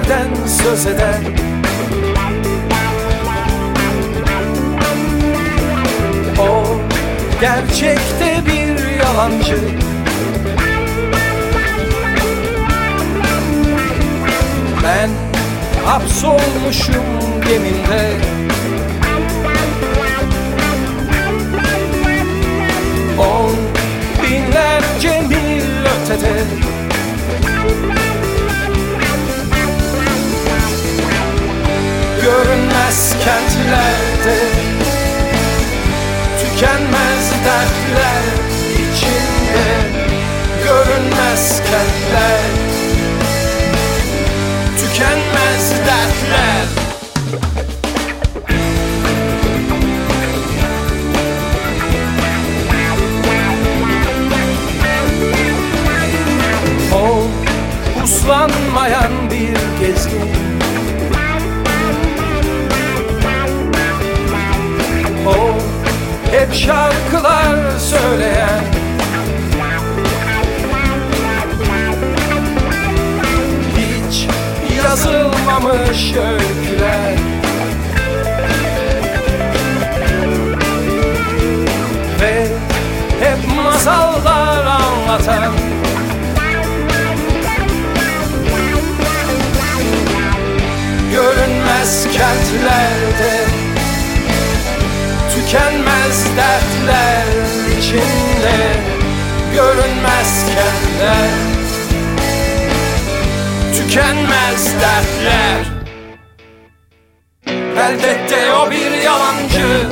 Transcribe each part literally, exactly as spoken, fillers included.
sevgilerden söz eder. O gerçekte bir yalancı. Ben hapsolmuşum geminde. On binlerce mil ötede. Görünmez kentlerde, tükenmez dertler içinde. Görünmez kentler, tükenmez dertler. O uslanmayan bir gezgin. O hep şarkılar söyleyen. Hiç yazılmamış öyküler. Ve hep masallar anlatan. Görünmez kentlerde, tükenmez dertler içinde. Görünmez kentler, tükenmez dertler. Elbette o bir yalancı,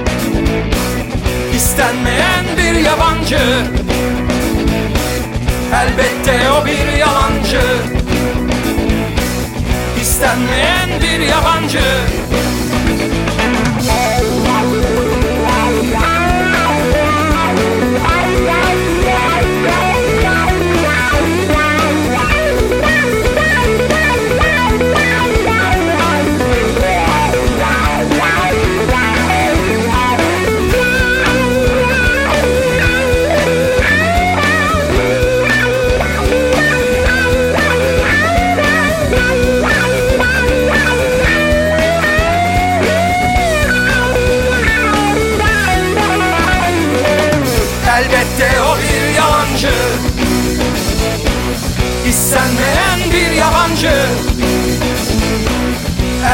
istenmeyen bir yabancı. Elbette o bir yalancı, istenmeyen bir yabancı. Elbette o bir yalancı, istenmeyen bir yabancı.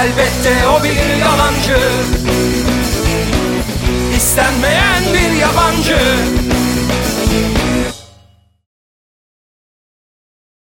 Elbette o bir yalancı, istenmeyen bir yabancı.